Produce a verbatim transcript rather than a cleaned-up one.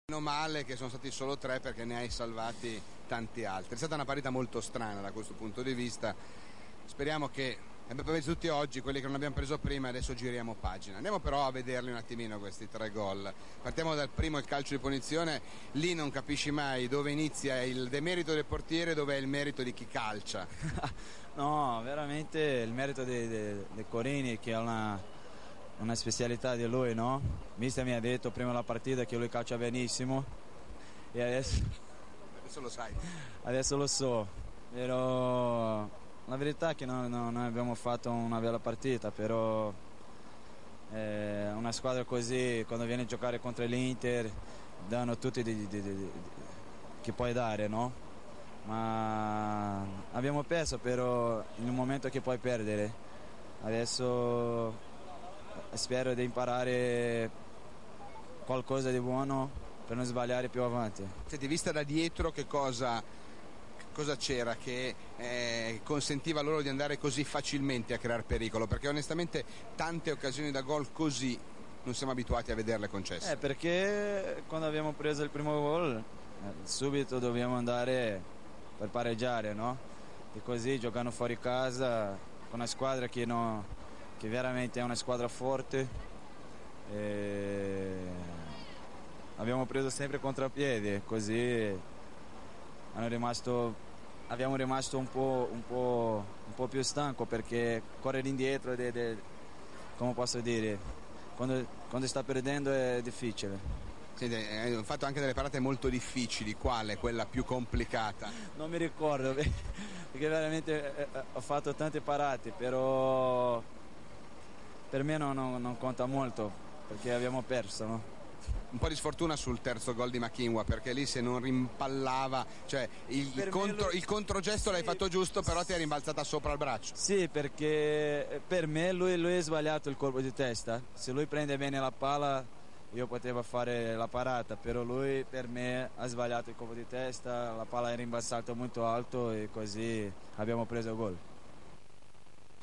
Meno male che sono stati solo tre perché ne hai salvati tanti altri. È stata una partita molto strana da questo punto di vista. Speriamo che abbiamo preso tutti oggi quelli che non abbiamo preso prima, adesso giriamo pagina. Andiamo però a vederli un attimino questi tre gol. Partiamo dal primo, il calcio di punizione. Lì non capisci mai dove inizia il demerito del portiere e dove è il merito di chi calcia. No, veramente il merito di, di, di Corini, che è una una specialità di lui, no? Mister mi ha detto prima della partita che lui calcia benissimo e adesso adesso lo sai, adesso lo so, però la verità è che noi, noi abbiamo fatto una bella partita, però eh, una squadra così quando viene a giocare contro l'Inter danno tutti di, di, di, di, che puoi dare, no? Ma abbiamo perso, però in un momento che puoi perdere. Adesso spero di imparare qualcosa di buono per non sbagliare più avanti. Senti, vista da dietro, che cosa, cosa c'era che eh, consentiva loro di andare così facilmente a creare pericolo? Perché onestamente tante occasioni da gol così non siamo abituati a vederle concesse. Eh, perché quando abbiamo preso il primo gol eh, subito dobbiamo andare per pareggiare, no? E così giocando fuori casa con una squadra che non... che veramente è una squadra forte, e abbiamo preso sempre contropiede, così hanno rimasto, abbiamo rimasto un po', un po', un po' più stanco, perché correre indietro, de, de, come posso dire, quando, quando sta perdendo è difficile. Senti, hai fatto anche delle parate molto difficili, quale? Quella più complicata? Non mi ricordo, perché veramente eh, ho fatto tante parate, però per me non, non, non conta molto, perché abbiamo perso, no? Un po' di sfortuna sul terzo gol di Machinwa, perché lì se non rimpallava, cioè il, il, contro, lui... il controgesto sì, l'hai fatto giusto, però ti è rimbalzata sopra il braccio. Sì, perché per me lui, lui ha sbagliato il colpo di testa. Se lui prende bene la palla io potevo fare la parata, però lui per me ha sbagliato il colpo di testa, la palla è rimbalzata molto alto e così abbiamo preso il gol.